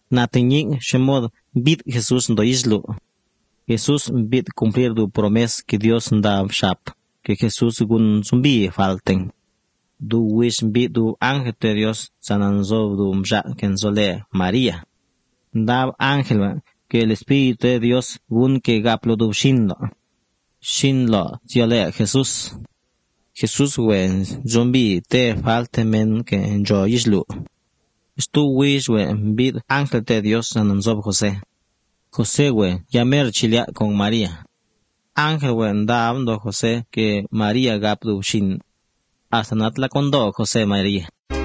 Natinyin shemod bid Jesús do islu. Jesús bid cumplir du promesa que Dios da shap, que Jesús gun zumbi falten. Du wish bid du ángel de Dios sananzo du mja kenzole María. Da ángel que el Espíritu de Dios gun que gaplo du shinlo. Shinlo tiole Jesús. Jesús wen zumbi te falte men que enjo islu. Stu wish wen bid ángel de Dios sananzo José. José we yamer chilia con María. Ángel wen da amdo José que María gaplu shin. Hasta natla condo José María.